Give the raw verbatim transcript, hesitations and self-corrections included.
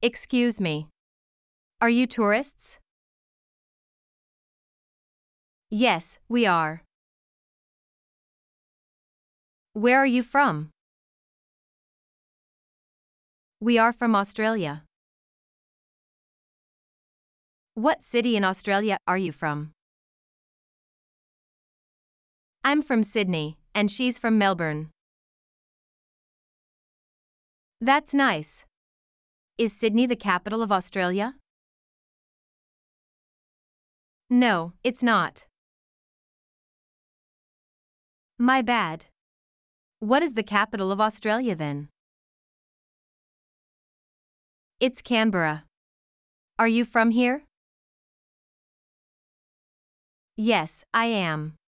Excuse me. Are you tourists? Yes, we are. Where are you from? We are from Australia. What city in Australia are you from? I'm from Sydney, and she's from Melbourne. That's nice. Is Sydney the capital of Australia? No, it's not. My bad. What is the capital of Australia then? It's Canberra. Are you from here? Yes, I am.